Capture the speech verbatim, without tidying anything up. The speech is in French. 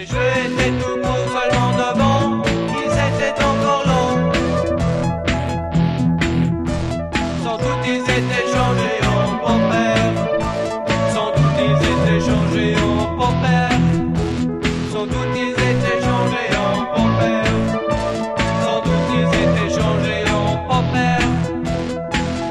Les cheveux étaient tout courts seulement devant, ils étaient encore longs. Sans doute ils étaient changés en beau-père. Sans doute ils étaient changés en beau-père. Sans doute ils